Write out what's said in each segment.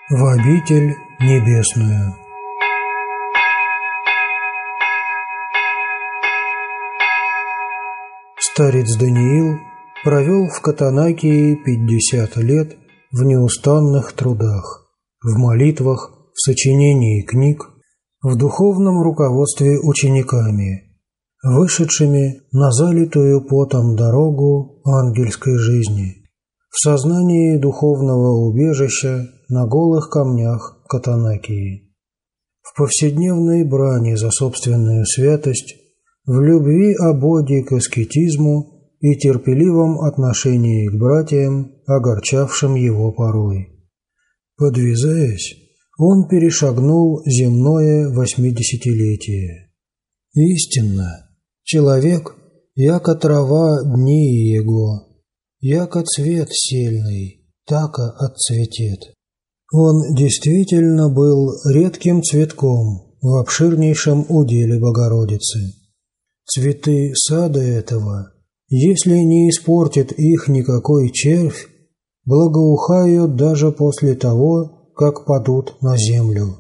в обитель небесную. Старец Даниил провел в Катанакии 50 лет в неустанных трудах, в молитвах, в сочинении книг, в духовном руководстве учениками, вышедшими на залитую потом дорогу ангельской жизни, в сознании духовного убежища на голых камнях Катанакии, в повседневной брани за собственную святость, в любви ободе к аскетизму и терпеливом отношении к братьям, огорчавшим его порой. Подвязаясь, он перешагнул земное 80-летие. Истинно, человек, яко трава дни его, яко цвет сельный, тако отцветет. Он действительно был редким цветком в обширнейшем уделе Богородицы. Цветы сада этого, если не испортит их никакой червь, благоухают даже после того, как падут на землю.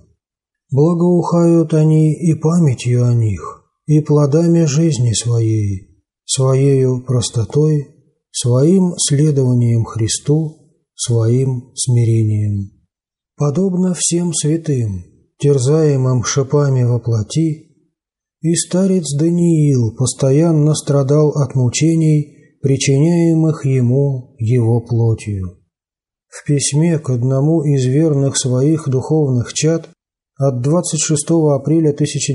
Благоухают они и памятью о них, и плодами жизни своей, своею простотой, своим следованием Христу, своим смирением. Подобно всем святым, терзаемым шипами во плоти, и старец Даниил постоянно страдал от мучений, причиняемых ему его плотью. В письме к одному из верных своих духовных чад от 26 апреля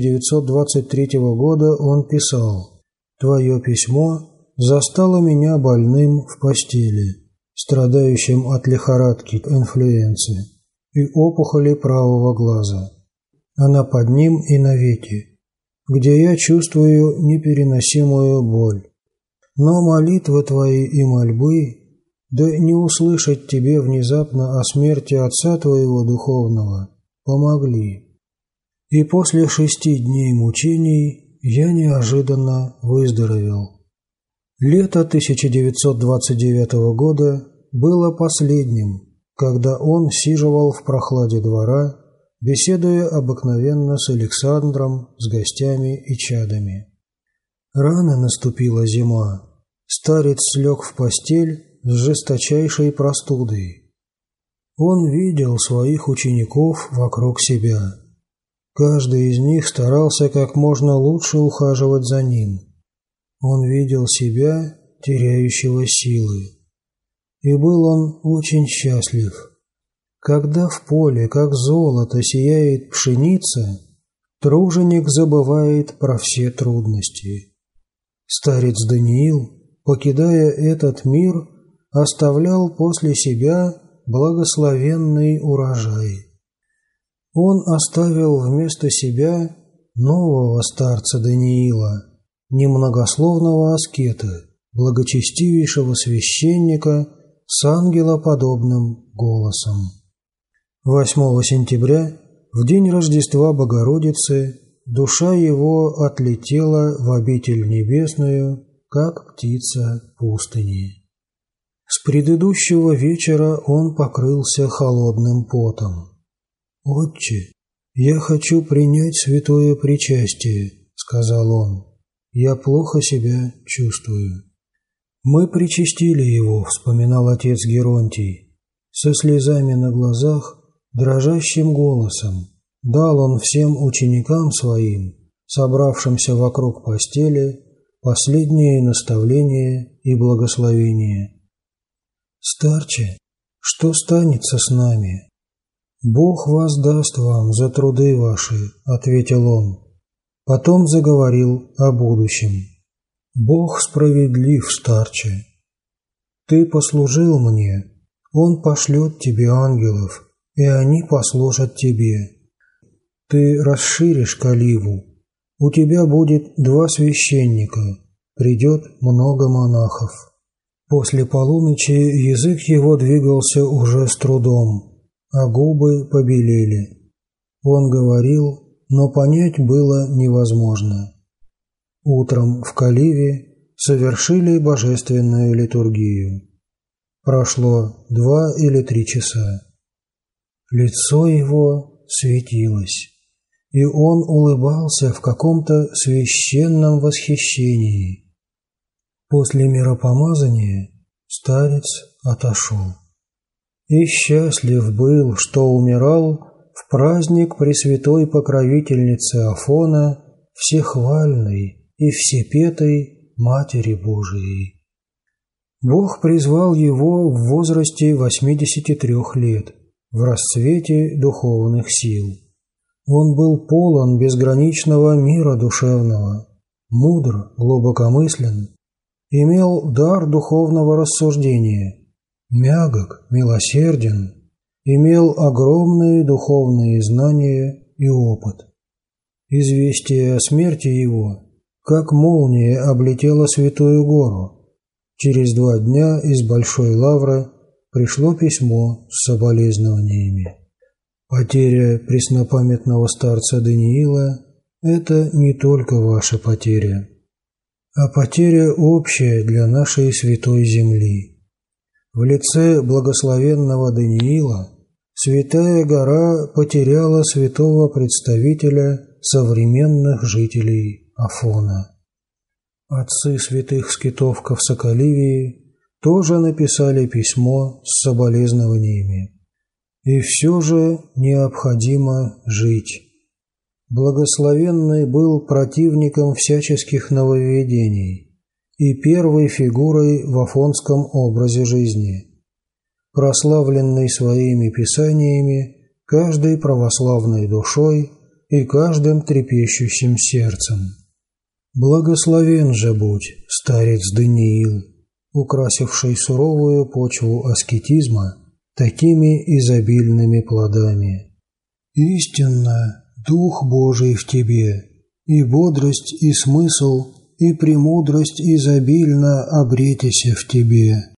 1923 года он писал: «Твое письмо застало меня больным в постели, страдающим от лихорадки инфлюенции и опухоли правого глаза. Она под ним и навеки, где я чувствую непереносимую боль. Но молитвы твои и мольбы, да не услышать тебе внезапно о смерти отца твоего духовного, помогли. И после 6 дней мучений я неожиданно выздоровел». Лето 1929 года было последним, когда он сиживал в прохладе двора, беседуя обыкновенно с Александром, с гостями и чадами. Рано наступила зима. Старец слег в постель с жесточайшей простудой. Он видел своих учеников вокруг себя. Каждый из них старался как можно лучше ухаживать за ним. Он видел себя, теряющего силы. И был он очень счастлив. Когда в поле, как золото, сияет пшеница, труженик забывает про все трудности. Старец Даниил, покидая этот мир, оставлял после себя благословенный урожай. Он оставил вместо себя нового старца Даниила, немногословного аскета, благочестивейшего священника с ангелоподобным голосом. 8 сентября, в день Рождества Богородицы, душа его отлетела в обитель небесную, как птица пустыни. С предыдущего вечера он покрылся холодным потом. «Отче, я хочу принять святое причастие», — сказал он. «Я плохо себя чувствую». «Мы причастили его», — вспоминал отец Геронтий. Со слезами на глазах, дрожащим голосом дал он всем ученикам своим, собравшимся вокруг постели, последние наставления и благословения. «Старче, что станется с нами?» «Бог воздаст вам за труды ваши», — ответил он. Потом заговорил о будущем. «Бог справедлив, старче. Ты послужил мне, Он пошлет тебе ангелов, и они послужат тебе. Ты расширишь Каливу, у тебя будет 2 священника, придет много монахов». После полуночи язык его двигался уже с трудом, а губы побелели. Он говорил, но понять было невозможно. Утром в Каливе совершили божественную литургию. Прошло 2 или 3 часа. лицо его светилось, и он улыбался в каком-то священном восхищении. После миропомазания старец отошел. И счастлив был, что умирал в праздник Пресвятой Покровительницы Афона, всехвальной и всепетой Матери Божией. Бог призвал его в возрасте 83 лет, в расцвете духовных сил. Он был полон безграничного мира душевного, мудр, глубокомыслен, имел дар духовного рассуждения, мягок, милосерден, имел огромные духовные знания и опыт. Известие о смерти его, как молния, облетело Святую Гору. Через 2 дня из Большой Лавры пришло письмо с соболезнованиями. Потеря преснопамятного старца Даниила – это не только ваша потеря, а потеря общая для нашей святой земли. В лице благословенного Даниила Святая Гора потеряла святого представителя современных жителей Афона. Отцы святых скитов Ковсоколивии тоже написали письмо с соболезнованиями. И все же необходимо жить. Благословенный был противником всяческих нововведений и первой фигурой в афонском образе жизни, прославленный своими писаниями каждой православной душой и каждым трепещущим сердцем. Благословен же будь старец Даниил, украсивший суровую почву аскетизма такими изобильными плодами. Истинно, Дух Божий в тебе, и бодрость, и смысл, и премудрость изобильно обретися в тебе.